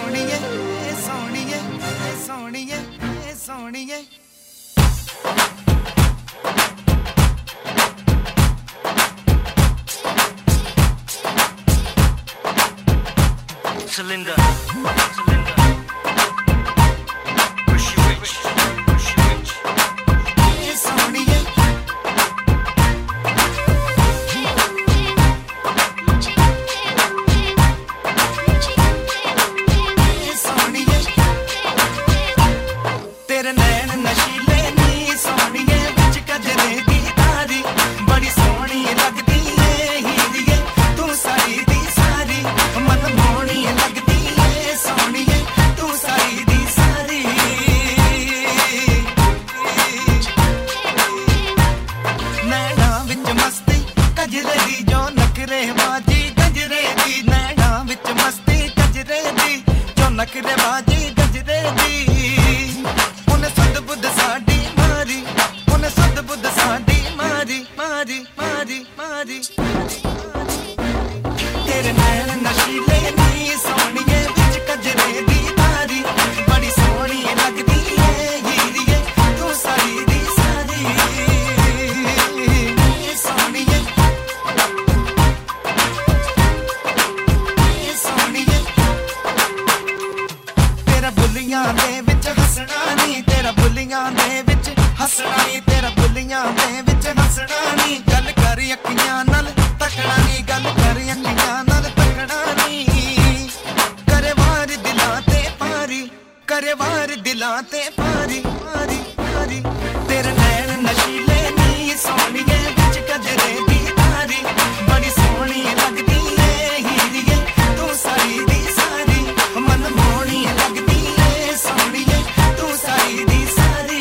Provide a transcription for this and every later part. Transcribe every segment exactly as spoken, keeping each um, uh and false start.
सोनिए सोनिए सोनिए सोनिए Cylinder, cylinder. Push you rich, push you rich. सोनिए सोनिए तेरे नैन नशीले नी सोनिए विच कजरे दी तारी बड़ी सोहनी लगदी है हीरिए तू सारी दी सारी मन मोहनी लगदी है सोनिए तू सारी दी सारी नैना विच मस्ती कजरे दी जो नखरे बाजी गजरे दी नैना विच मस्ती कजरे दी जो नखरे बाजी गजरे दी उन्हें सद बुद्ध साडी मारी उन्हें सद बुद्ध साडी मारी मारी मारी मारी तेरे नैन नशीले नी सोनिए विच कजरे दी तारी बड़ी सोहनी लगदी है हीरिए तू सारी दी सारी सोनिए सोनिए तेरा बुलियां दे विच हसना नी तेरा बुलियां दे विच हसना नी तेरा बुलियां दे विच हसना नी गल कर अखियां नाल तकना नी गल कर अखियां नाल तकना नी करे वार दिलां ते पारी करे वार दिलां ते पारी पारी पारी तेरे नैन नशीले नी सोनिए विच कजरे दी तारी बड़ी सोहनी लगदी है हीरिए तू सारी दी सारी मन मोहनी लगदी है सोनिए तू सारी दी सारी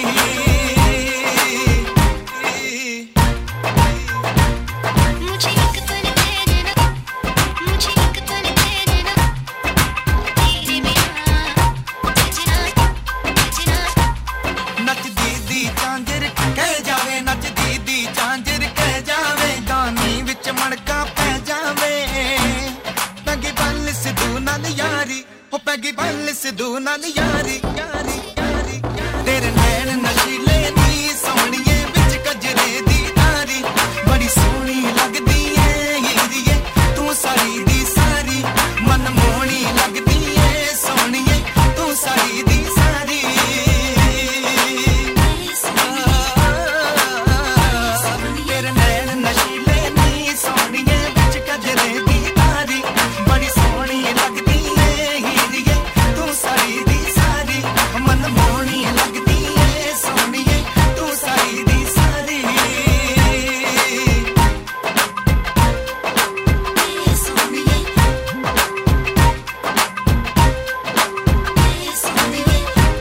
मुझे एक पल दे देना मुझे एक पल दे देना तेरे बिना सजना सजना नच दीदी चांजर कह जावे नच दीदी चांजर कह जावे गानी विच मड़का पै जावे पैगी बल सिद्धू नाल यारी हो पैगी बल सिद्धू नाल यारी यारी यारी तेरे नैन नशीले नी सोहणिए विच कजरे दी तारी बड़ी सोहनी लगदी है हीरिए तू सारी दी सारी मन मोहनी लगदी है सोहणिए तू सारी दी सारी तेरे नैन नशीले नी सोहणिए विच कजरे दी तारी बड़ी सोहनी लगदी है हीरिए तू सारी दी सारी मन मोहनी लगदी है सोहणिए तू सारी दी सारी सोहणिए सोहणिए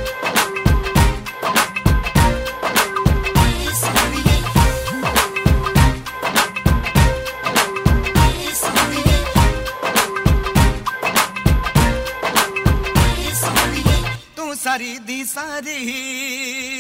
सोहणिए सोहणिए तू सारी दी सारी